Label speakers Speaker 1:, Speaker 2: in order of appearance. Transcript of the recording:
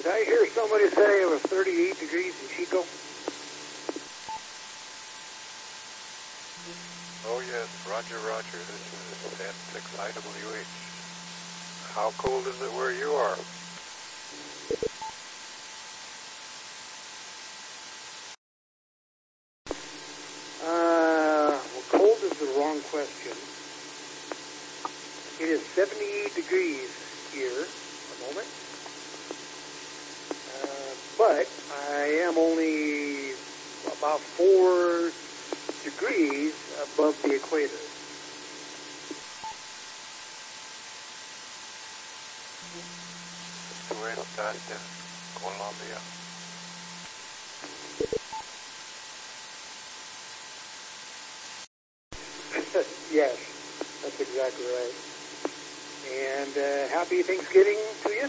Speaker 1: Did I hear somebody say it was 38 degrees in Chico?
Speaker 2: Oh yes, Roger, Roger. This is N6IWH. How cold is it where you are?
Speaker 1: Well, cold is the wrong question. It is 78 degrees here at the moment. But I am only about 4 degrees above the equator.
Speaker 2: Tú estás en Colombia.
Speaker 1: Yes, that's exactly right. And happy Thanksgiving to you.